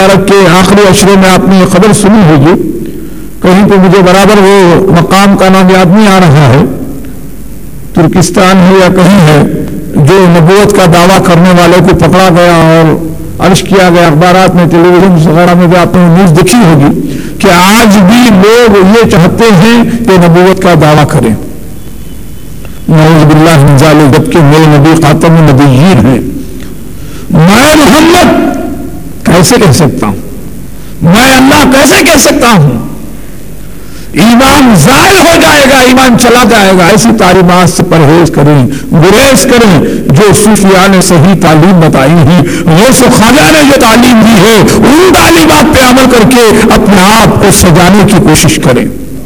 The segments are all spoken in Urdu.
مبارک کے آخری اشرے میں آپ نے یہ خبر سنی ہوگی، کہیں پہ مجھے برابر وہ مقام کا نام یاد نہیں آ رہا ہے، ترکستان ہے یا کہیں ہے، جو نبوت کا دعویٰ کرنے والے کو پکڑا گیا اور عرض کیا گیا، اخبارات میں ٹیلی ویژن وغیرہ میں بھی آپ نے نیوز دیکھی ہوگی کہ آج بھی لوگ یہ چاہتے ہیں کہ نبوت کا دعویٰ کریں، نعوذ باللہ من ذالک، جبکہ میرے نبی خاتم النبیین ہیں۔ میں محمد کیسے کہہ سکتا ہوں، میں اللہ کیسے کہہ سکتا ہوں؟ ایمان زائل ہو جائے گا، ایمان چلا جائے گا۔ ایسی تعلیمات سے پرہیز کریں، گریز کریں جو صوفیاء نے صحیح تعلیم بتائی ہے، غوث و خواجہ نے جو تعلیم دی ہے، ان تعلیمات پہ عمل کر کے اپنے آپ کو سجانے کی کوشش کریں۔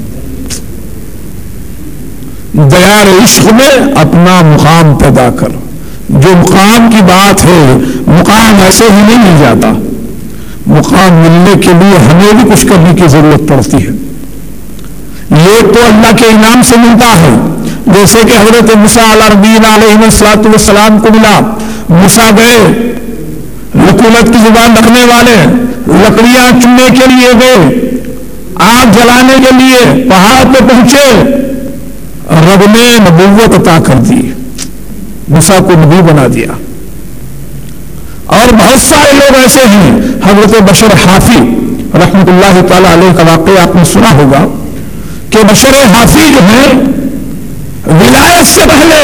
دیار عشق میں اپنا مقام پیدا کر۔ جو مقام کی بات ہے، مقام ایسے ہی نہیں مل جاتا، مقام ملنے کے لیے ہمیں بھی کچھ کرنے کی ضرورت پڑتی ہے۔ یہ تو اللہ کے انعام سے ملتا ہے، جیسے کہ حضرت موسیٰ علیہ السلام کو ملا۔ موسیٰ گئے، حکومت کی زبان رکھنے والے، لکڑیاں چننے کے لیے گئے، آگ جلانے کے لیے پہاڑ پہ پہنچے، رب نے نبوت عطا کر دی، موسیٰ کو نبی بنا دیا۔ اور بہت سارے لوگ ایسے ہیں، حضرت بشر حافی رحمۃ اللہ تعالی علیہ کا واقعہ آپ نے سنا ہوگا کہ بشر حافی جو ہے ولایت سے پہلے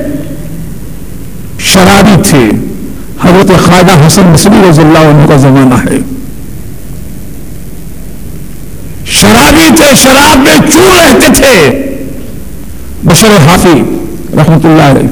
شرابی تھے۔ حضرت خواجہ حسن بصری رضی اللہ عنہ کا زمانہ ہے، شرابی تھے، شراب میں چور رہتے تھے بشر حافی رحمۃ اللہ علیہ۔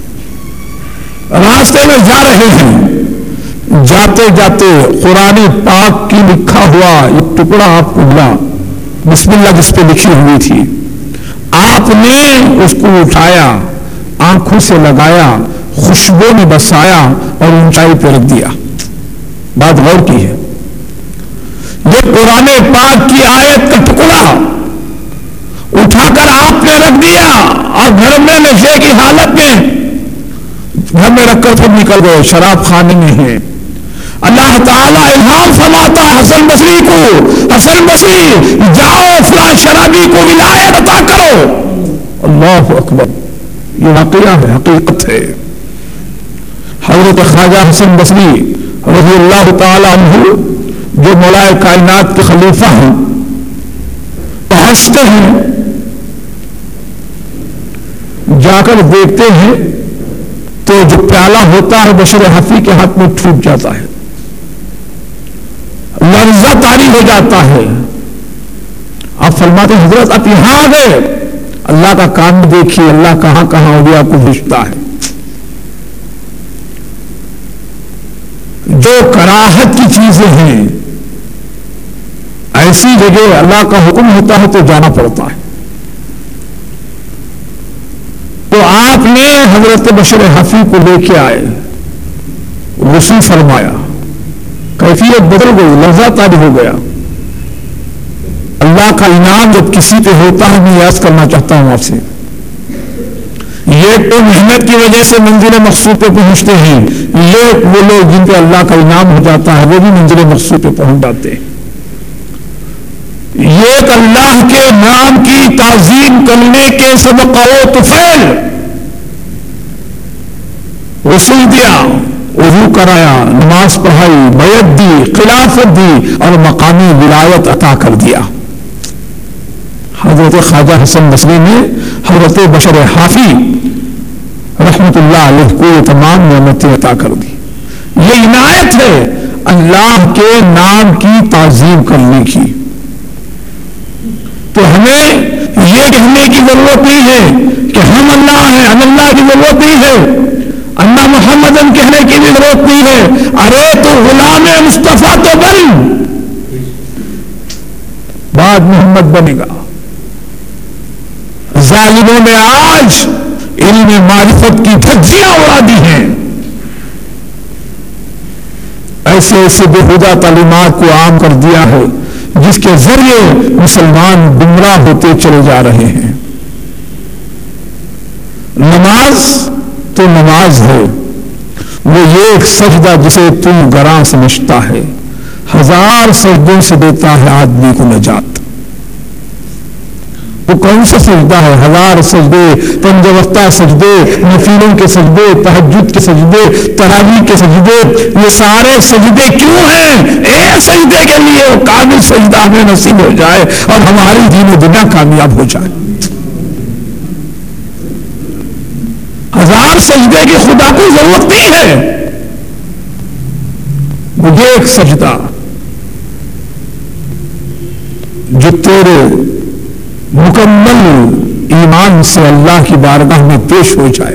راستے میں جا رہے ہیں، جاتے جاتے قرآن پاک کی لکھا ہوا ایک ٹکڑا آپ کو ملا، بسم اللہ جس پہ لکھی ہوئی تھی، آپ نے اس کو اٹھایا، آنکھوں سے لگایا، خوشبو میں بسایا اور اونچائی پہ رکھ دیا۔ بات غور کی ہے، یہ قرآن پاک کی آیت کا ٹکڑا اٹھا کر آپ نے رکھ دیا اور گھر میں نشے کی حالت میں گھر میں رکھ کر پھر نکل گئے، شراب خانے میں ہیں۔ اللہ تعالیٰ الہام فرماتا حسن بصری کو، حسن بصری جاؤ فلاں شرابی کو ولایت عطا کرو۔ اللہ اکبر، یہ واقعہ ہے، حقیقت ہے۔ حضرت خواجہ حسن بصری رضی اللہ تعالیٰ عنہ جو مولا کائنات کے خلیفہ ہیں، پہنچتے ہیں، جا کر دیکھتے ہیں تو جو پیالہ ہوتا ہے بشر حافی کے ہاتھ میں ٹوٹ جاتا ہے، لرزہ طاری ہو جاتا ہے۔ آپ فرماتے ہیں حضرت آپ یہاں آ گئے، اللہ کا کام دیکھیے، اللہ کہاں کہاں اولیاء کو بھیجتا ہے۔ جو کراہت کی چیزیں ہیں، ایسی جگہ اللہ کا حکم ہوتا ہے تو جانا پڑتا ہے۔ تو آپ نے حضرت بشر حافی کو لے کے آئے، غسل فرمایا، کیفیت بدل گئی، لرزہ طاری ہو گیا۔ اللہ کا انعام جب کسی پہ ہوتا ہے، میں یاد کرنا چاہتا ہوں آپ سے، یہ تو محنت کی وجہ سے منزل مقصود پہ پہنچتے ہیں، یہ وہ لوگ جن پہ اللہ کا انعام ہو جاتا ہے وہ بھی منزل مقصود پہ پہنچ جاتے ہیں۔ یہ اللہ کے نام کی تعظیم کرنے کے سبق و طفیل، غسل دیا، وضو کرایا، نماز پڑھائی، بیعت دی، خلافت دی اور مقامی ولایت عطا کر دیا۔ حضرت خواجہ حسن بصری نے حضرت بشر حافی رحمت اللہ علیہ کو یہ تمام نعمتیں عطا کر دی۔ یہ عنایت ہے اللہ کے نام کی تعظیم کرنے کی۔ تو ہمیں یہ کہنے کی ضرورت نہیں ہے کہ ہم اللہ ہیں، ہم اللہ کی ضرورت نہیں ہے، اللہ محمدن کہنے کی بھی ضرورت نہیں ہے۔ ارے تو غلام مصطفیٰ تو بن، بعد محمد بنے گا۔ ظالموں نے آج علم معرفت کی دھجیاں اڑا دی ہیں، ایسے ایسے بےہودہ تعلیمات کو عام کر دیا ہے جس کے ذریعے مسلمان گمراہ ہوتے چلے جا رہے ہیں۔ نماز تو نماز ہے، وہ ایک سجدہ جسے تم گراں سمجھتا ہے، 1000 سجدوں سے دیتا ہے آدمی کو نجات. وہ کون سا سجدہ ہے؟ 1000 سجدے، 5 وقتہ سجدے، نفلوں کے سجدے، تہجد کے سجدے، تراویح کے سجدے. یہ سارے سجدے کیوں ہیں؟ ایک سجدے کے لیے وہ کامل سجدہ ہمیں نصیب ہو جائے اور ہماری دین و دنیا کامیاب ہو جائے. 1000 سجدے کی خدا کو ضرورت نہیں ہے. مجھے ایک سجدہ جو تیرے مکمل ایمان سے اللہ کی بارگاہ میں پیش ہو جائے.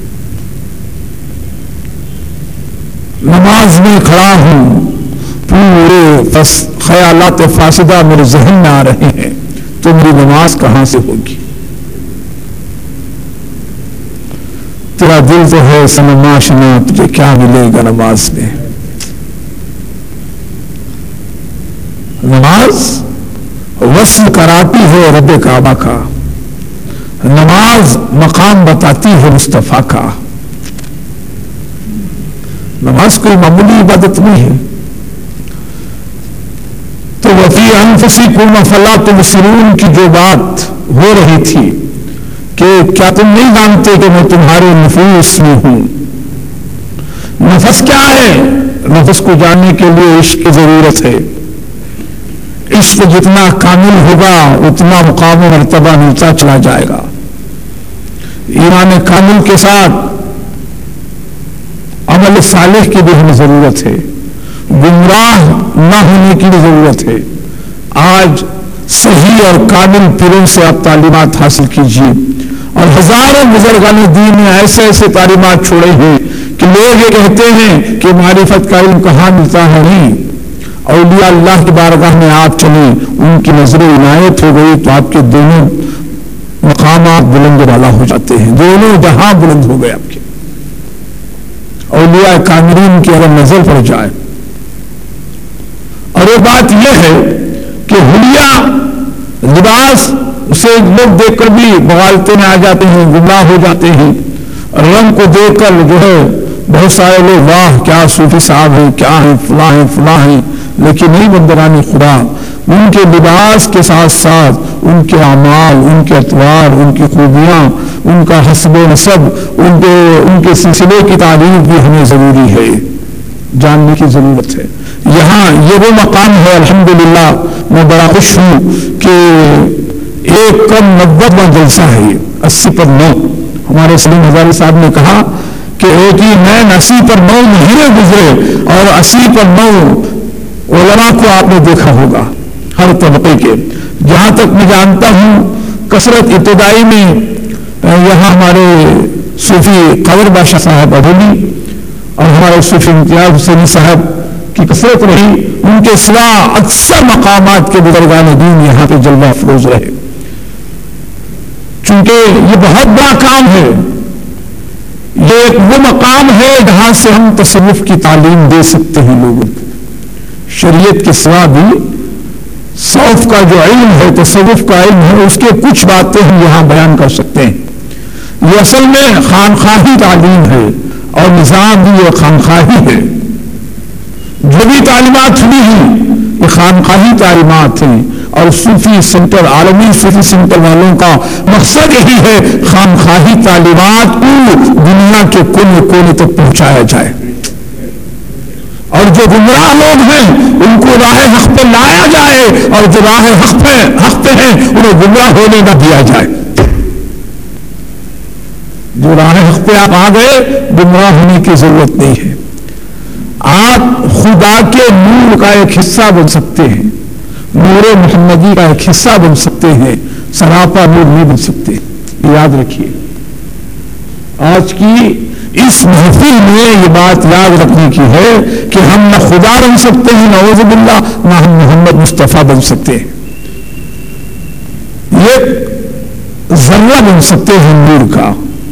نماز میں کھڑا ہوں، پورے خیالات فاسدہ میرے ذہن میں آ رہے ہیں، تو میری نماز کہاں سے ہوگی؟ تیرا دل تو ہے صنم آشنا، تجھے کیا ملے گا نماز میں؟ نماز وصل کراتی ہے رب کعبہ کا، نماز مقام بتاتی ہے مصطفیٰ کا. نماز کوئی معمولی عبادت نہیں ہے. تو وفی انفسکم افلا تبصرون کی جو بات ہو رہی تھی کہ کیا تم نہیں جانتے کہ میں تمہارے نفوس میں ہوں؟ نفس کیا ہے؟ نفس کو جاننے کے لیے عشق کی ضرورت ہے. عشق جتنا کامل ہوگا اتنا مقام و مرتبہ ملتا چلا جائے گا. ایمان کامل کے ساتھ عمل صالح کی بھی ہمیں ضرورت ہے، گمراہ نہ ہونے کی بھی ضرورت ہے. آج صحیح اور کامل پیروں سے آپ تعلیمات حاصل کیجیے، اور ہزاروں بزرگان دین نے ایسے ایسے تعلیمات چھوڑے ہیں کہ لوگ یہ کہتے ہیں کہ معرفت کا علم کہاں ملتا ہے. نہیں، اولیاء اللہ کی بارگاہ میں آپ چلیں، ان کی نظر عنایت ہو گئی تو آپ کے دونوں مقامات بلند والا ہو جاتے ہیں، دونوں جہاں بلند ہو گئے آپ کے. اولیاء کاملین کی اگر نظر پڑ جائے. اور وہ بات یہ ہے کہ حلیہ لباس اسے لوگ دیکھ کر بھی بغالتے میں آ جاتے ہیں، گمراہ ہو جاتے ہیں. رنگ کو دیکھ کر جو ہے بہت سارے لوگ واہ کیا صوفی صاحب ہیں، کیا ہیں، فلاں ہیں، فلاں ہیں. لیکن نہیں بندرانی خدا، ان کے لباس کے ساتھ ساتھ ان کے اعمال، ان کے اطوار، ان کی خوبیاں، ان کا حسب و نسب، ان کے سلسلے کی تعریف بھی ہمیں ضروری ہے، جاننے کی ضرورت ہے. یہاں یہ وہ مقام ہے. الحمدللہ میں بڑا خوش ہوں کہ 1 کم 90واں جلسہ ہے، یہ 80 پر 9. ہمارے سلیم ہزاری صاحب نے کہا کہ ایک ہی مین 80 پر 9 مہینے گزرے، اور 80 پر 9 علماء کو آپ نے دیکھا ہوگا ہر طبقے کے. جہاں تک میں جانتا ہوں کثرت ابتدائی میں یہاں ہمارے صوفی قمر بادشاہ صاحب ابولی اور ہمارے صوفی امتیاز حسینی صاحب کی کثرت رہی. ان کے سوا اکثر مقامات کے بزرگان دین یہاں پہ جلوہ افروز رہے. چونکہ یہ بہت بڑا کام ہے، یہ ایک وہ مقام ہے جہاں سے ہم تصوف کی تعلیم دے سکتے ہیں لوگوں کو. شریعت کے سوا بھی صوف کا جو علم ہے، تصوف کا علم ہے، اس کے کچھ باتیں ہم یہاں بیان کر سکتے ہیں. یہ اصل میں خانخواہی تعلیم ہے، اور نظام بھی یہ خانخواہی ہے. جو بھی تعلیمات ہوئی ہیں یہ خانخواہی تعلیمات ہیں، اور صوفی سینٹر، عالمی صوفی سینٹر والوں کا مقصد یہی ہے خانخواہی تعلیمات کو دنیا کے کونے کونے تک پہنچایا جائے، اور جو گمراہ لوگ ہیں ان کو راہ حق پہ لایا جائے، اور جو راہ حق پہ ہیں انہیں گمراہ ہونے نہ دیا جائے. جو راہ حق پہ آپ آ گئے، گمراہ ہونے کی ضرورت نہیں ہے. آپ خدا کے نور کا ایک حصہ بن سکتے ہیں، نور محمدی کا ایک حصہ بن سکتے ہیں، سراپا نور نہیں بن سکتے. یاد رکھیے، آج کی اس محفل میں یہ بات یاد رکھنے کی ہے کہ ہم نہ خدا بن سکتے ہیں نعوذ باللہ، نہ ہم محمد مصطفیٰ بن سکتے ہیں. یہ ذرہ بن سکتے ہیں نور کا.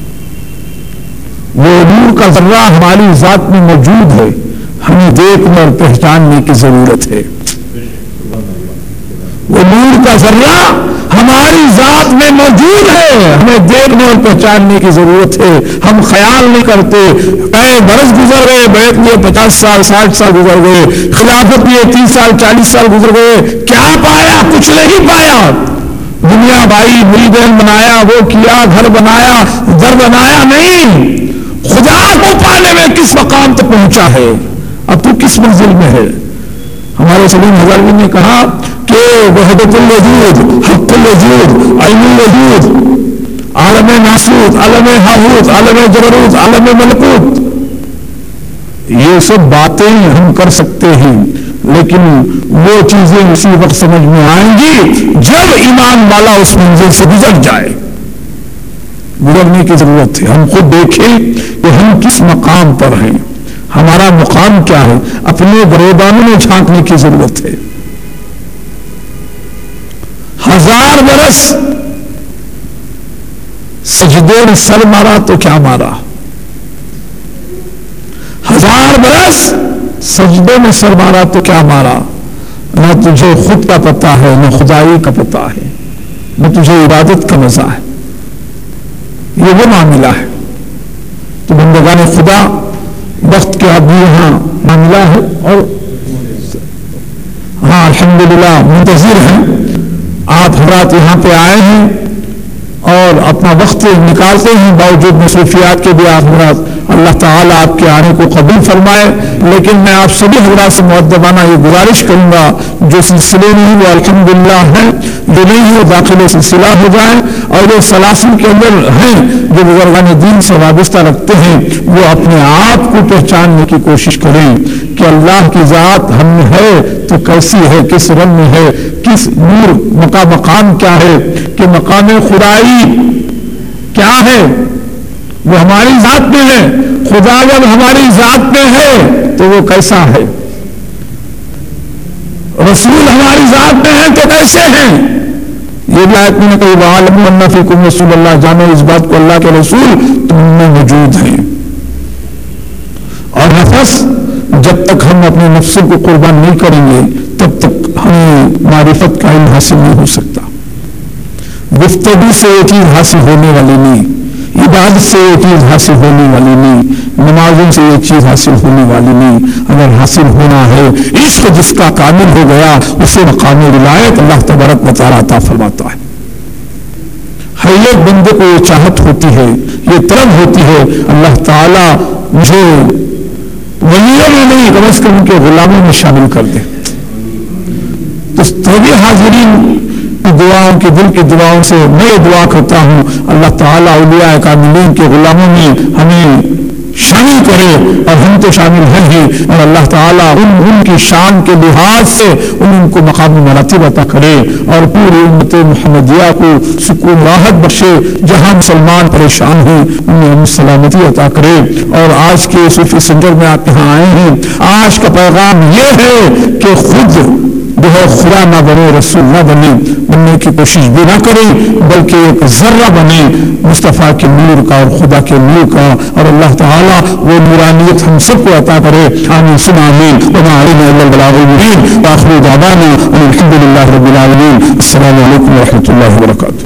وہ نور کا ذرہ ہماری ذات میں موجود ہے، ہمیں دیکھنے اور پہچاننے کی ضرورت ہے. وہ نور کا ذرہ ہماری ذات میں موجود ہے، ہمیں دیکھنے اور پہچاننے کی ضرورت ہے. ہم خیال نہیں کرتے. کئی برس گزر گئے، بیعت لیے 50 سال 60 سال گزر گئے، خلافت لیے 30 سال 40 سال گزر گئے، کیا پایا؟ کچھ نہیں پایا. دنیا بھائی مل بہن بنایا، وہ کیا، گھر بنایا، در بنایا، نہیں. خدا کو پانے میں کس مقام تک پہنچا ہے؟ اب تو کس منزل میں ہے؟ ہمارے سلیم ہزاروی نے کہا کہ وحدت الوجود، حق الوجود، علم الوجود، عالم ناسوت، عالم ہاہوت، عالم جبروت، عالم ملکوت، یہ سب باتیں ہم کر سکتے ہیں، لیکن وہ چیزیں اسی وقت سمجھ میں آئیں گی جب ایمان والا اس منزل سے گزر جائے. گزرنے کی ضرورت ہے. ہم خود دیکھیں کہ ہم کس مقام پر ہیں، ہمارا مقام کیا ہے. اپنے گریبانوں میں جھانکنے کی ضرورت ہے. 1000 برس سجدے میں سر مارا تو کیا مارا؟ 1000 برس سجدے میں سر مارا تو کیا مارا؟ نہ تجھے خود کا پتہ ہے، نہ خدائی کا پتہ ہے، نہ تجھے عبادت کا مزہ ہے. یہ وہ معاملہ ہے. تو بندگان خدا وقت کے اب یہاں معاملہ ہے، اور ہاں الحمدللہ منتظر ہیں. آپ حضرات یہاں پہ آئے ہیں اور اپنا وقت نکالتے ہیں، باوجود مصروفیات کے بھی آپ حضرات، اللہ تعالیٰ آپ کے آنے کو قبول فرمائے. لیکن میں آپ سبھی حضرات سے مؤدبانہ یہ گزارش کروں گا، جو سلسلے نہیں وہ الحمدللہ ہیں، جو نہیں وہ داخل سلسلہ ہو جائیں، اور جو سلاسل کے اندر ہیں جو بزرگان دین سے وابستہ رکھتے ہیں وہ اپنے آپ کو پہچاننے کی کوشش کریں کہ اللہ کی ذات ہم میں ہے تو کیسی ہے، کس رنگ میں ہے، کس نور مقام کیا ہے، کہ مقام خدائی کیا ہے. وہ ہماری ذات میں ہے. خدا جب ہماری ذات میں ہے تو وہ کیسا ہے؟ رسول ہماری ذات میں ہے تو کیسے ہیں؟ یہ بھی آیت میں نے کہی وَعَلَمُوا أَنَّ فِيكُمْ رَسُولَ اللَّهِ، جانو اس بات کو اللہ کے رسول تم میں موجود ہیں. اور نفس جب تک ہم اپنے نفس کو قربان نہیں کریں گے تب تک ہمیں معرفت کا علم حاصل نہیں ہو سکتا. گفتگو سے یہ چیز حاصل ہونے والی نہیں، عبادت سے یہ چیز حاصل ہونے والی نہیں، نمازوں سے یہ چیز حاصل ہونے والی نہیں. اگر حاصل ہونا ہے عشق جس کا کامل ہو گیا اسے مقام ولایت اللہ تبارک و تعالیٰ عطا فرماتا ہے. ہر ایک بندے کو یہ چاہت ہوتی ہے، یہ طلب ہوتی ہے اللہ تعالیٰ مجھے ولیوں میں نہیں کم از کم ان کے غلاموں میں شامل کر دے. تو سبھی حاضرین کی دعاؤں کی دل کی دعاؤں سے میں دعا کرتا ہوں اللہ تعالیٰ اولیاء کاملین کے غلاموں میں ہمیں شامل کرے، اور ہم تو شامل ہیں ہی، اور اللہ تعالیٰ ان کی شان کے لحاظ سے ان کو مقام مراتب عطا کرے، اور پوری امت محمدیہ کو سکون راحت بخشے. جہاں مسلمان پریشان ہیں انہیں سلامتی عطا کرے. اور آج کے صوفی سنگر میں آپ یہاں آئے ہیں، آج کا پیغام یہ ہے کہ خود جو ہے خدا نہ بنے، رسول نہ بنے، بننے کی کوشش بھی نہ کریں، بلکہ ایک ذرہ بنے مصطفیٰ کے نور کا اور خدا کے نور کا. اور اللہ تعالیٰ وہ نورانیت ہم سب کو عطا کرے. آمین ثم آمین. وما علینا الا البلاغ المبین. وآخر دعوانا ان الحمد للہ رب العالمین. السلام علیکم ورحمۃ اللہ وبرکاتہ.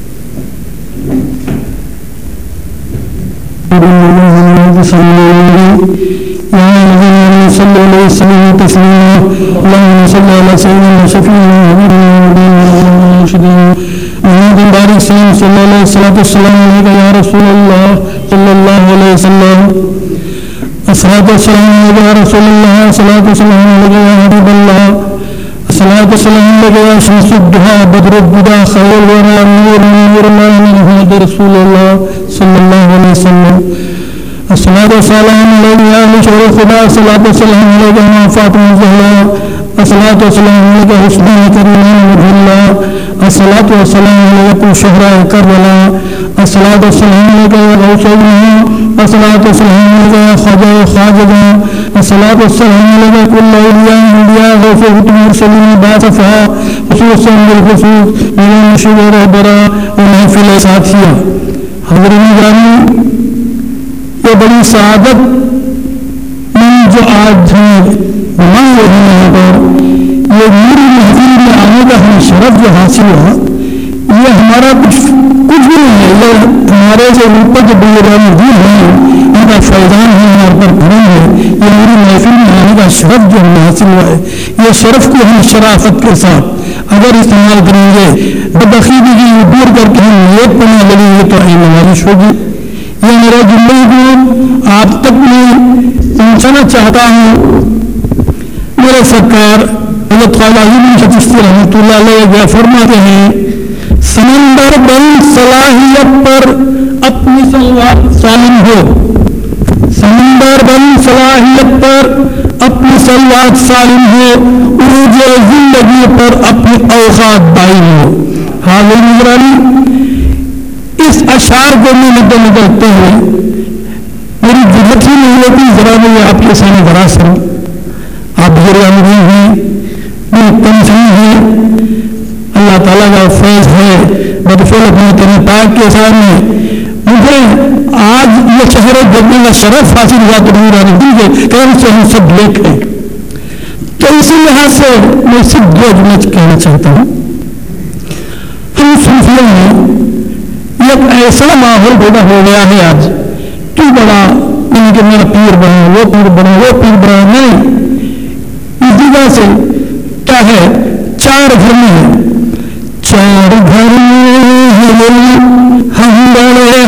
صلى الله عليه وسلم تسليما. اللهم صل على سيدنا وشفيعنا ونبينا محمد بارك سلام صلى الله عليه وسلم عليك يا رسول الله صلى الله عليه وسلم. الصلاة والسلام عليك يا رسول الله، الصلاة والسلام عليك يا حبيب الله، الصلاة والسلام عليك يا شمس الضحى بدر الهدى خير الورى نور الله محمد رسول الله صلى الله عليه وسلم. الصلاة والسلام عليك يا بشر خدا، الصلاة والسلام عليك يا فاطمة الزهراء، الصلاة والسلام عليك حسن كريم وجه الله، الصلاة والسلام عليك شهراء كربلاء، الصلاة والسلام عليك يا غوث الله، الصلاة والسلام عليك يا خواجہ خواجہ، الصلاة والسلام عليك كل أولياء أنبياء غوث المرسلين باصفا خصوصا بالخصوص من المشهور البراء ومحفل ساتھیہ. حضرین گرامی، یہ بڑی سعادت من جو آج بنا رہے ہیں، اور یہ میری محفل میں آنے کا ہمیں شرف جو حاصل ہوا، یہ ہمارا کچھ بھی نہیں ہے، یہ ہمارے جو اوپر جو بزرگان دین ہیں ان کا فیضان ہے، ہمارے پر کرم ہے. یہ میری محفل میں آنے کا شرف جو ہمیں حاصل ہوا ہے، یہ شرف کو ہم شرافت کے ساتھ اگر استعمال کریں گے، بدعقیدگی کی دور کر کے ہم نیک پنا لگیں گے تو عین نوازش ہوگی. یہ میرا جملے کو آپ تک میں پہنچانا چاہتا ہوں. میرے سرکار حضرت خواجہ ابن چشتی رحمۃ اللہ علیہ فرماتے ہیں، سمندر بن صلاحیت پر اپنی سلوات سالم ہو، سمندر بن صلاحیت پر اپنی سلوات سالم ہو، عروج زندگی پر اپنی اوقات دائم ہو. حاضر نگرانی، اس اشعار کو میں مدد کرتے ہوئے میری ضرورت ہی نہیں ہوتی، ذرا میں آپ کے سامنے بڑا سر آپ بزرگان ہیں، میری تنظیم ہے، اللہ تعالیٰ کا فیض ہے، بدفعل اپنے تن پاک کے سامنے مجھے آج یہ شہر جگنے کا شرف حاصل ہوا تو دیجیے کہ ہم سے ہم سب لیک ہیں. تو اسی لحاظ سے میں صرف دو جملے کہنا چاہتا ہوں. ہم صوفیوں میں ایک ایسا ماحول پیدا ہو گیا ہے آج تو بڑا یعنی کہ میرا پیر بنا، وہ پیر بنا، وہ پیر بنا، نہیں. اس جگہ سے کیا ہے، چار گھر میں ہے، چار گھر میں ہم بڑے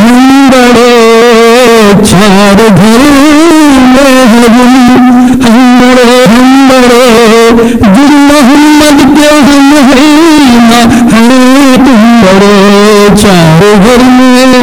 چار گھر میں ہم بڑے دل محمد کے ہم ہیں تم بڑے، چار گھر میں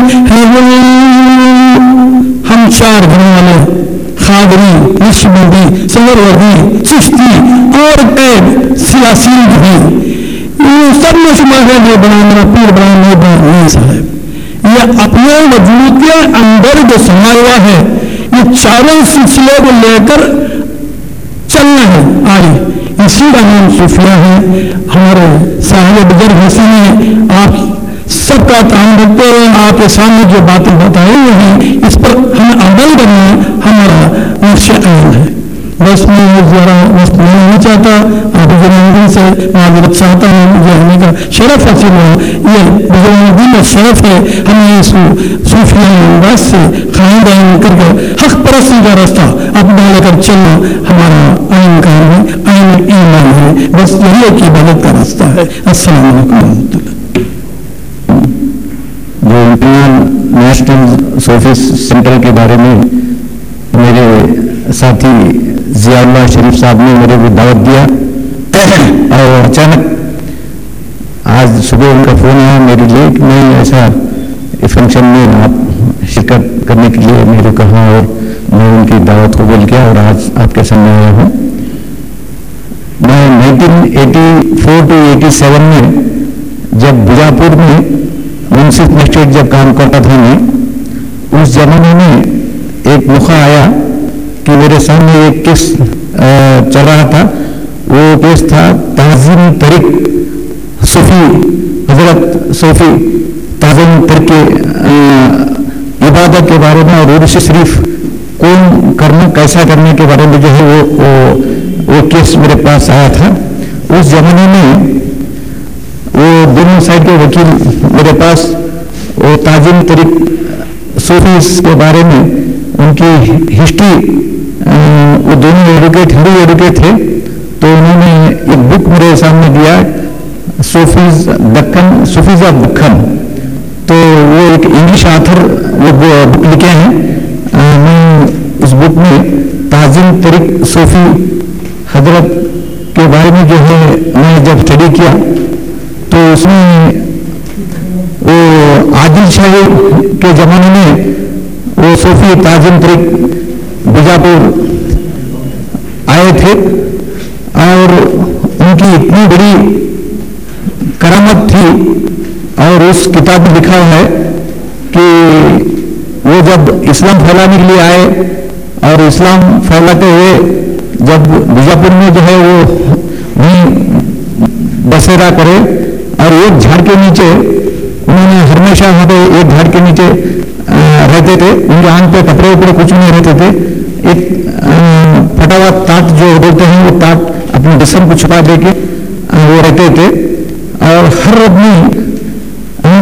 ہم چار گھر والے خادری، نقشبندی، سہروردی، چشتی اور ایک سیاسی بھی، یہ سب میں شمار ہے. یہ بنا میرا پیر بنا نہیں بنا نہیں صاحب، یہ اپنے وجود کے اندر جو سما ہوا ہے، یہ چاروں سلسلے کو لے کر چلنا ہے آگے. اسی کا نام صوفیہ ہے. ہمارے صاحب بزرگ حسین نے آپ سب کا تعلق رکھتے ہوئے آپ کے سامنے جو باتیں بتائی ہوئی ہیں اس پر ہمیں عمل کرنا ہمارا نقش عین ہے. بس میں ذرا وقت نہیں چاہتا، آپ بزرگ سے معذرت چاہتا ہوں. مجھے آنے کا شرف حاصل ہوا، یہ بزرگ کا شرف ہے. ہمیں اس صوفیہ انداز سے خاندان کر کے حق پرستی کا راستہ اپنا لے کر چلنا ہمارا عین کام ہے، عین ایمان ہے. بس یہی ایک عبادت کا راستہ ہے. السلام علیکم ورحمۃ اللہ. جو نیشنل صوفی سینٹر کے بارے میں میرے ساتھی ضیاء اللہ شریف صاحب نے میرے کو دعوت دیا اور اچانک آج صبح ان کا فون آیا میرے لیے کہ میں ایسا فنکشن میں آپ شرکت کرنے کے لیے میرے کہا اور میں ان کی دعوت قبول کیا اور آج آپ کے سامنے آیا ہوں. میں 1984 to 87 میں جب بیجاپور میں منصف مسجد جب کام کرتا تھا میں اس زمانے میں ایک موقع آیا کہ میرے سامنے ایک کیس چل رہا تھا. وہ کیس تھا تعظیم طریق صوفی، حضرت صوفی تعظیم طریق عبادت کے بارے میں اور عرش شریف کون کرنا کیسا کرنے کے بارے میں جو ہے وہ کیس میرے پاس آیا تھا. اس زمانے میں وہ دونوں سائڈ کے وکیل میرے پاس وہ تعظیم طریق صوفی کے بارے میں ان کی ہسٹری، وہ دونوں ایڈوکیٹ ہندو ایڈوکیٹ تھے، تو انہوں نے ایک بک میرے سامنے دیا صوفیز آف دکن. تو وہ ایک انگلش آتھر وہ بک لکھے ہیں. میں اس بک میں تعظیم طریق صوفی حضرت کے بارے میں جو ہے میں جب اسٹڈی کیا تو اس میں وہ عادل شاہی کے زمانے میں وہ صوفی تعظیم طریق بیجاپور آئے تھے اور ان کی اتنی بڑی کرامت تھی. اور اس کتاب میں لکھا ہے کہ وہ جب اسلام پھیلانے کے لیے آئے اور اسلام پھیلاتے ہوئے جب بیجاپور میں جو ہے وہ وہیں بسیرا کرے اور ایک جھاڑ کے نیچے انہوں نے ہمیشہ وہاں پہ ایک جھاڑ کے نیچے رہتے تھے. ان کے آنکھ پہ کپڑے وپڑے کچھ نہیں رہتے تھے. ایک پھٹا ہوا تاٹ جو بولتے ہیں وہ تاٹ اپنے جسم کو چھپا دے کے وہ رہتے تھے اور ہر آدمی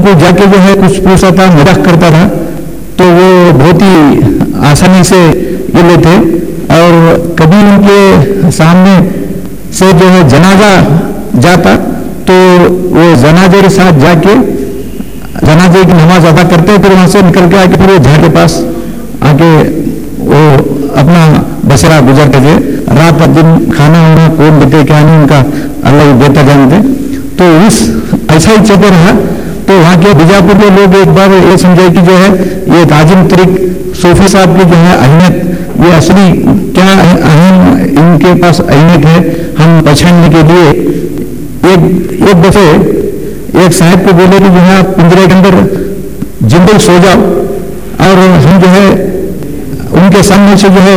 کو جا کے جو ہے کچھ پوچھتا تھا، مذاق کرتا تھا، تو وہ بہت ہی آسانی سے یہ لیتے. اور کبھی ان کے سامنے سے جو ہے جنازہ جاتا تو وہ جنازے کے ساتھ جا کے جنازے کی نماز ادا کرتے، پھر وہاں سے نکل کے آ کے پھر وہ جھاڑ کے پاس آ کے وہ اپنا بسرا گزرتے تھے. رات پر دن کھانا وانا کون دیتے کیا نہیں ان کا اللہ دیتا جانتے. تو ایسا ہی چلتے رہا. تو وہاں کے بیجاپور کے لوگ ایک بار یہ سمجھے کہ جو ہے یہ تعظیم طریق صوفی صاحب کی جو ہے اہمیت، یہ اصلی کیا اہم ان کے پاس اہمیت ہے ہم پہچاننے کے لیے ایک دفعہ ایک صاحب کو بولے کہ جو ہے آپ پنجرے کے اندر جنگل سو جاؤ اور ہم جو ہے ان کے سامنے سے جو ہے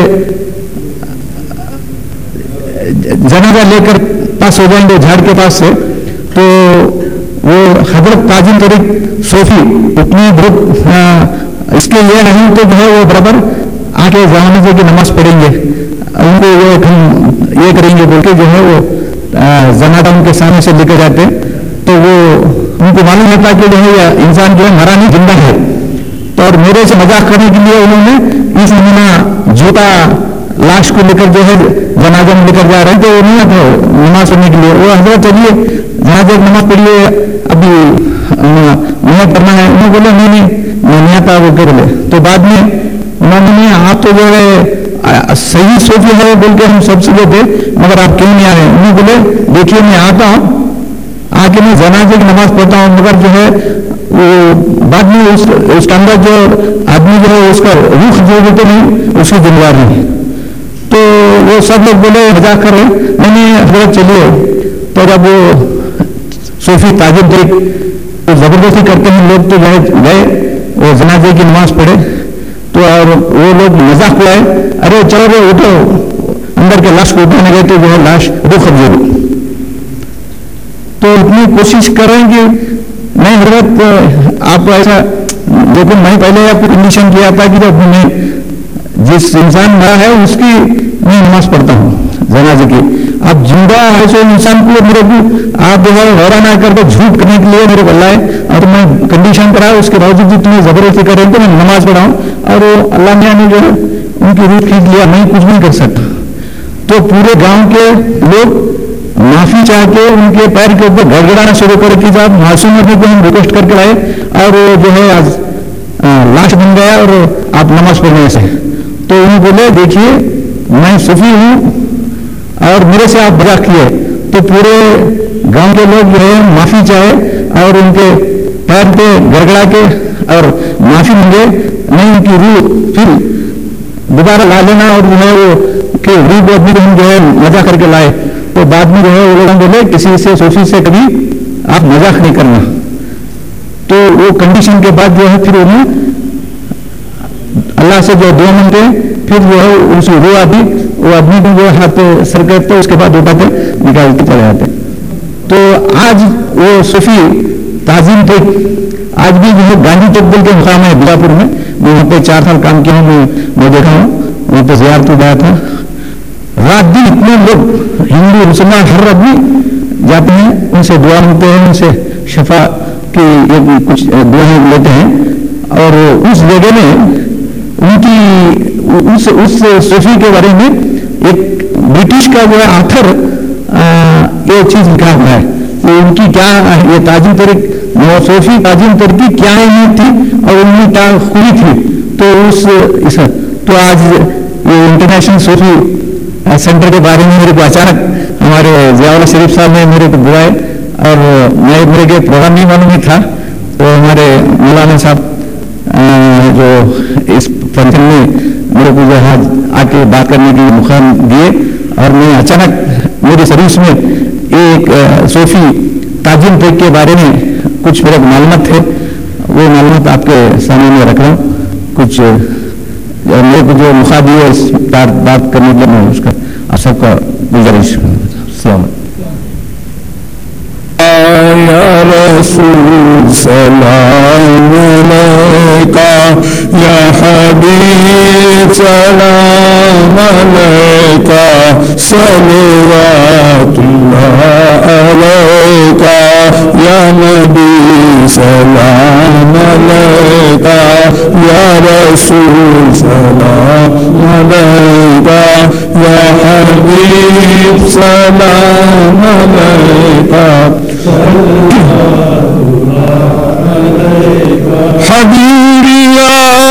جنازہ لے کر پاس ہو جائیں گے جھاڑ کے پاس سے. تو وہ حضرت تعظیم طریق صوفی اتنے بہت اس کے لیے نہیں تو جو ہے وہ برابر آ کے جنازے کی نماز پڑھیں گے، ان کو یہ کریں گے بول کے جو ہے وہ جنازہ ان کے سامنے سے لے کے جاتے. تو وہ ان کو معلوم ہوتا کہ جو ہے انسان جو ہے مرا نہیں زندہ ہے. تو اور میرے سے مذاق کرنے کے لیے انہوں نے اس مہینہ جوتا لاش کو لے کر جو ہے جنازہ میں لے کر جا رہے تھے. وہ نہیں تھا نماز پڑھنے کے لیے. وہ حضرت چلیے جنازے کی نماز پڑھیے ابھی محنت کرنا ہے. انہوں بولے میں نہیں آتا وہ کر لے. تو بعد میں انہوں نے آپ تو جو ہے صحیح صوفی ہے بول کے ہم سب سے تھے مگر آپ کیوں نہیں آ رہے. انہوں بولے دیکھیے میں آتا ہوں آ کے میں جنازے کی نماز پڑھتا ہوں مگر جو ہے وہ بعد میں اس کے اندر جو آدمی جو ہے اس کا روح جو ہوتے نہیں اس کی ذمہ دار نہیں. تو وہ سب لوگ بولے مذاق کر رہے. میں نے حضرت چلیے. تو جب وہ صوفی تعظیم طریق زبردستی کرتے ہیں لوگ تو گئے وہ جنازے کی نماز پڑھے. تو اور وہ لوگ مذاق لائے ارے چلو رہے اٹھو اندر کے لاش کو اٹھانے گئے تو جو ہے لاش روح قبضے ہوئی. تو اتنی کوشش کریں کہ نہیں حضرت آپ کو ایسا دیکھو میں پہلے آپ کو کنڈیشن کیا تھا کہ جب میں جس انسان مرا ہے اس کی میں نماز پڑھتا ہوں جنازے کی. اب زندہ ایسے انسان کو میرے کو آپ جو ہے غورا نہ کر کے جھوٹ کرنے کے لیے میرے کو اللہ ہے اور میں کنڈیشن کرا اس کے باوجود بھی تمہیں زبردستی کریں تو میں نماز پڑھاؤں اور وہ اللہ میاں نے جو ہے ان کی روح کھینچ لیا. میں کچھ نہیں کر سکتا. تو پورے گاؤں کے لوگ معافی چاہ کے ان کے پیر کے اوپر گڑگڑانا شروع کر کے صاحب معصوم ہونے کو ہم ریکویسٹ کر کے لائے اور وہ جو ہے آج لاش بن گیا اور آپ نماز پڑھنے سے. تو انہوں بولے دیکھیے میں صوفی ہوں اور میرے سے آپ مذاق کیے. تو پورے گاؤں کے لوگ جو ہے معافی چاہے اور ان کے پیر پہ گڑگڑا کے اور معافی مانگے نہیں ان کی روح پھر دوبارہ لا لینا اور جو ہے وہ کہ روح کو بھی ہم جو ہے مزہ کر کے لائے. تو بعد میں جو ہے وہ لوگ بولے کسی سے صوفی سے کبھی آپ مذاق نہیں کرنا. تو وہ کنڈیشن کے بعد جو ہے پھر انہیں اللہ سے جو دعا مانگتے پھر جو ہے اس کی روح آتی وہ آدمی کو جو ہاتھ سر کرتے اس کے بعد اٹھاتے نکالتے چلے جاتے. تو آج وہ صوفی تعظیم طریق آج بھی جو ہے گاندھی چوک بول کے مقام ہے بیجاپور میں. میں وہاں پہ 4 سال کام کیا ہوں. میں دیکھا ہوں وہاں پہ زیارت گیا تھا. رات دن اتنے لوگ ہندو مسلمان ہر آدمی جاتے ہیں ان سے دعا مانگتے ہیں ان سے شفا کی کچھ دعائیں لیتے ہیں. اور اس جگہ میں ان کی اس صوفی کے بارے میں ایک برٹش کا جو ہے آتھر یہ چیز لکھا ہوا ہے کہ ان کی کیا یہ تعظیم طریق صوفی تعظیم طریق کی کیا اہمیت تھی اور ان میں کیا خوبی تھی. تو آج یہ انٹرنیشنل صوفی سینٹر کے بارے میں میرے کو اچانک ہمارے ضیاء اللہ شریف صاحب نے میرے کو بلائے اور میرے کو پروگرام نہیں معلوم ہی تھا. تو ہمارے مولانا صاحب جو اس فنکشن میں میرے کو جو ہے آ کے بات کرنے کی مقام دیے اور میں اچانک میری سروس میں ایک صوفی تعظیم طریق کے بارے میں کچھ میرے معلومات تھے وہ معلومات آپ کے سامنے میں رکھ رہا ہوں. کچھ میرے کو جو موقع دیے اس بات کرنے کے لیے میں اس کا آپ سب کا گزارش. السلام علیکم. یا رسول سلام علیکہ یا حبیب سلام علیکہ صلوات اللہ علیکہ یا نبی سلام رسول سلام علیکہ یا حبیب سلام علیکہ حبیبی یا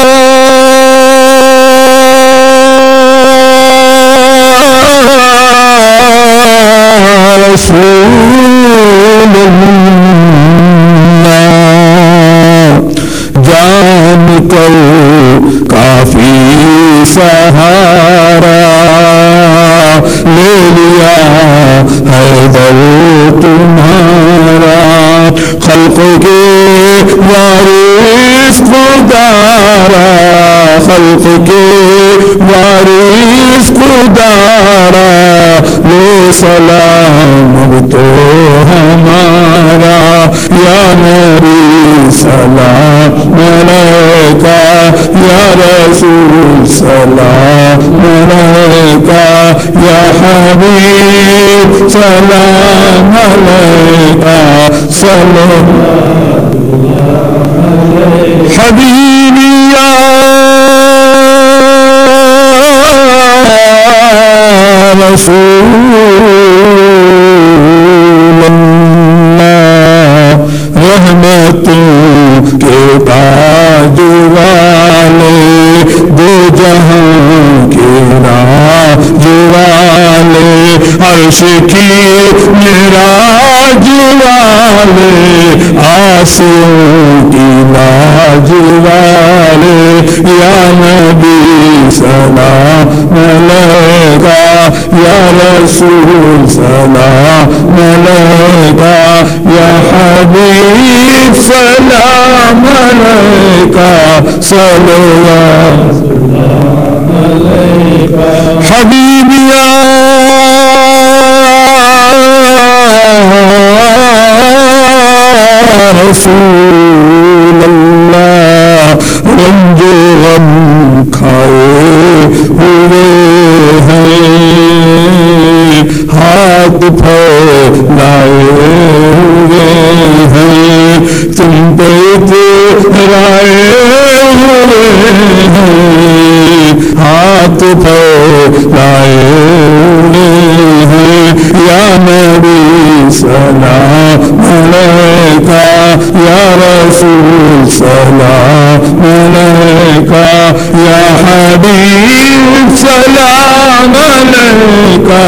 رسول اللہ جان کو کافی سہارا لے لیا حیدر تمہارا خلق کے وارث خدارا خلق کے وارث خدارا لے سلام تو ہمارا یا نبی سلام علیکہ یا رسول سلام علیکہ یا حبیب سلام علیکہ سلام حبیبی یا رسول اللہ رحمتوں کے تاج والے دو جہاں کے راج والے عرش کی معراج والے آسیوں کی لاج والے یا نبی سلام علیکہ یا رسول سلام علیکہ یا حبیب سلام علیکہ صلوات حبیبی یا رسول اللہ رنج و غم کھائے ہوئے ہیں ہاتھ پھیلائے ہوئے ہیں تم پہ اترائے ہوئے ہیں ہاتھ پھیلائے ہوئے ہیں یا نبی سلام علیکہ یا رسول سلام علیکہ یا حبیب سلام علیکہ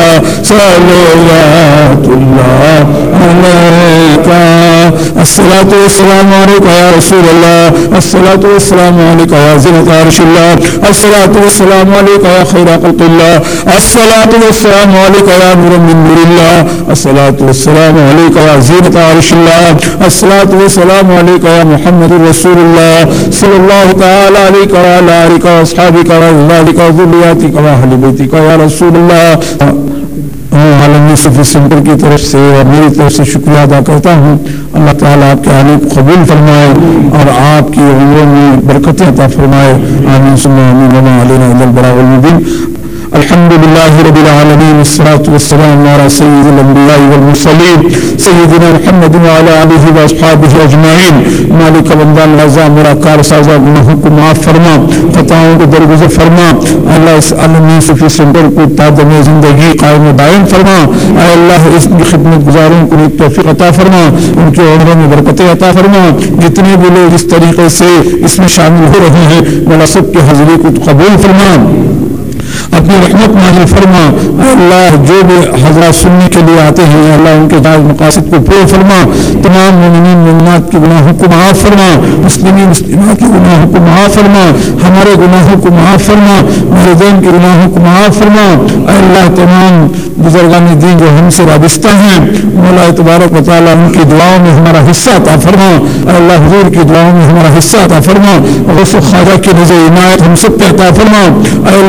صلوات اللہ علیکہ الصلاۃ والسلام علیکہ یا رسول اللہ الصلاۃ والسلام علیکہ یا زینت عرش اللہ الصلاۃ والسلام علیکہ یا خیر خلق اللہ الصلاۃ والسلام علیکہ یا نور من نور اللہ الصلاۃ والسلام علیکہ یا زینت عرش اللہ الصلاۃ والسلام علیکہ یا محمد رسول اللہ صلی اللہ تعالی علیہ وعلی آلہ واصحابہ وازواجہ وذریاتہ واہل بیتہ یا رسول اللہ عالمی صفی سینٹر کی طرف سے اور میری طرف سے شکریہ ادا کرتا ہوں. اللہ تعالیٰ آپ کے عالی کو قبول فرمائے اور آپ کی عمروں میں برکتیں عطا فرمائے. آمین ثم آمین وما علینا الا البلاغ المبین. الحمد لله رب العالمين والصلاة والسلام على سيد الأنبياء والمرسلين سيدنا محمد وعلى آله وأصحابه أجمعين. مالک بندان رضا میرا کار سازا گناہوں کو معاف فرما خطاؤں کو درگزر فرما. اللہ اس عالمی صفی سینٹر کو تا دم زندگی قائم و دائم فرما. اے اللہ اس کی خدمت گزاروں کو توفیق عطا فرما ان کے عمروں میں برکتیں عطا فرما. جتنے بھی لوگ اس طریقے سے اس میں شامل ہو رہے ہیں مولا سب کی حاضری کو قبول فرما اپنی رحمت نازل فرما. اے اللہ جو بھی حضرات سننے کے لیے آتے ہیں اللہ ان کے جائز مقاصد کو پورا فرما. تمام مومنین مومنات کے گناہوں کو معاف فرما. مسلمین مسلمات کے گناہوں کو معاف فرما. ہمارے گناہوں کو معاف فرما. والدین کے گناہوں کو معاف فرما. اے اللہ تمام بزرگان دین جو ہم سے وابستہ ہیں مولا تبارک و تعالیٰ ان کی دعاؤں میں ہمارا حصہ عطا فرما. اے اللہ حضور کی دعاؤں میں ہمارا حصہ عطا فرما. غوث خواجہ کی نظر عنایت ہم سب پہ عطا فرما. اے اللہ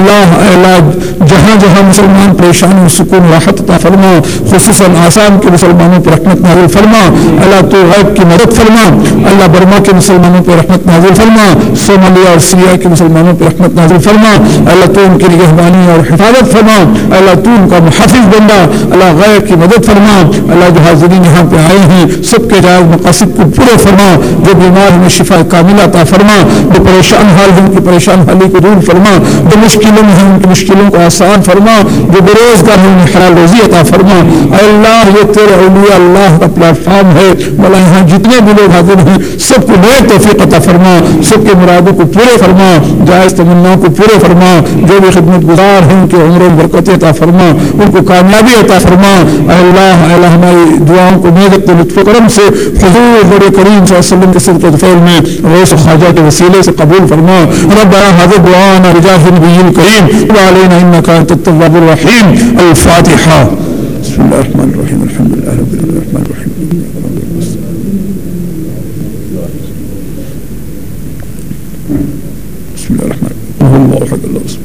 اللہ جہاں جہاں مسلمان پریشان و سکون راحت عطا فرما، خصوصاً آسام کے مسلمانوں پر رحمت نازل فرما اللہ، تو غیب کی مدد فرما اللہ، برما کے مسلمانوں پر رحمت نازل فرما، صومالیہ اور سیریا کے مسلمانوں پر رحمت نازل فرما اللہ، تو ان کی نگہبانی اور حفاظت فرما اللہ، تو ان کا محافظ بندہ اللہ، غیب کی مدد فرما اللہ، جو حاضرین یہاں پہ آئے ہیں سب کے جائز مقاصد کو پورے فرما، جو بیمار ہیں شفا کاملہ عطا فرما، جو پریشان حال ہیں ان کی پریشان حالی کو دور فرما، جو مشکلوں میں ہیں ان کی مشکلوں کو آسان فرما، جو بے روزگار ہیں انہیں حلال روزی عطا فرما اے اللہ، یہ تیرے اولیاء اللہ کا پلیٹ فارم ہے مولا، یہاں جتنے بھی لوگ حاضر ہیں سب کو نئے توفیق عطا فرما، سب کے مرادوں کو پورے فرما، جائز تمناؤں کو پورے فرما، جو بھی خدمت گزار ہیں ان کے عمر و برکت عطا فرما، ان کو کامیابی عطا فرما اے اللہ، اے اللہ ہماری دعاؤں کو میرے لطف و کرم سے حضور نبی کریم صلی اللہ علیہ وسلم کے صدقہ طفیل میں غوث خواجہ کے وسیلے سے قبول فرما، ربنا هذا دعانا بجاه النبي الكريم وعلينا انك انت التواب الرحيم الفاتحة. بسم الله الرحمن الرحيم الحمد لله رب العالمين الرحمن الرحيم بسم الله الرحمن الرحيم الله احد الله الصمد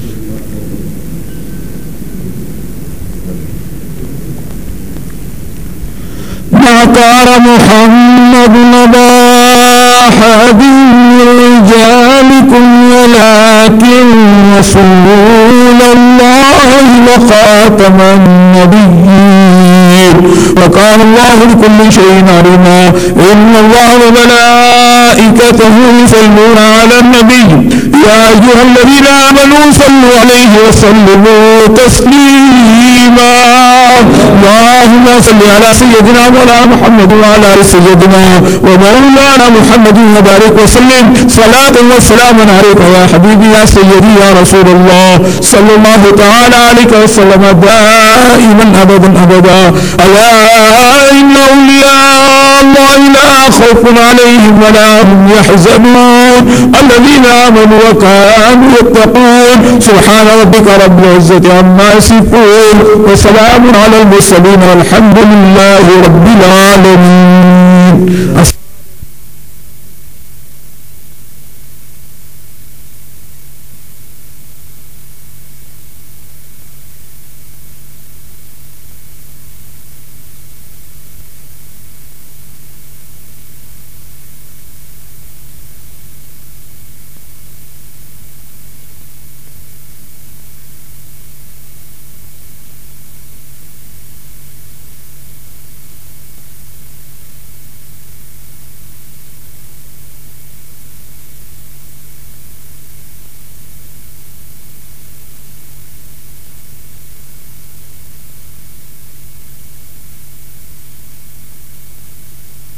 ما كان محمد نبا أحد من رجالكم ولكن رسول الله وخاتم النبيين وكان الله بكل شيء عليما. إن الله وملائكته يصلون على النبي يا أيها الذين آمنوا صلوا عليه وسلموا تسليما. اللهم صل على سيدنا مولانا محمد وعلى آل سيدنا ومولانا محمد وبارك وسلم صلاة وسلام عليك يا حبيبي يا سيدي يا رسول الله صلى الله تعالى عليك وسلم دائما أبدا أبدا. ألا إن أولياء الله لا خوف عليهم ولا هم يحزنون الذين آمنوا وكانوا يتقون. سبحان ربك رب العزة عما يصفون وسلام على المرسلين والحمد لله رب العالمين.